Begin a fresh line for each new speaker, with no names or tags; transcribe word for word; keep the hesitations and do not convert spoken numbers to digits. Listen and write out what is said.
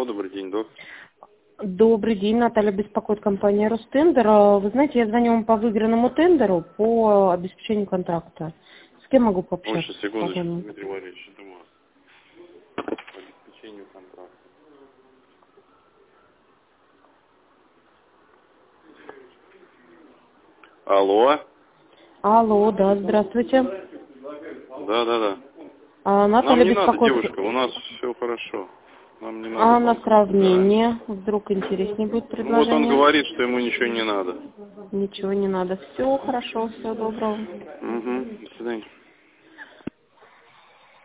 добрый день, док.
Добрый день, Наталья беспокоит компания Ростендер. Вы знаете, я звоню вам по выигранному тендеру по обеспечению контракта. С кем могу пообщаться?
Ой, сейчас, секундочку,
Пожалуйста.
Дмитрий Валерьевич, это вас. По обеспечению контракта. Алло.
Алло, да, здравствуйте.
Да, да, да.
А,
Нам
Наталья
не надо,
беспокоит...
девушка, у нас все хорошо. Нам не надо.
А на
банк.
сравнение? Вдруг интереснее будет
Да. Ну вот он
предложение?
говорит, что ему ничего не надо.
Ничего не надо. Все хорошо, всего доброго.
Угу, до свидания.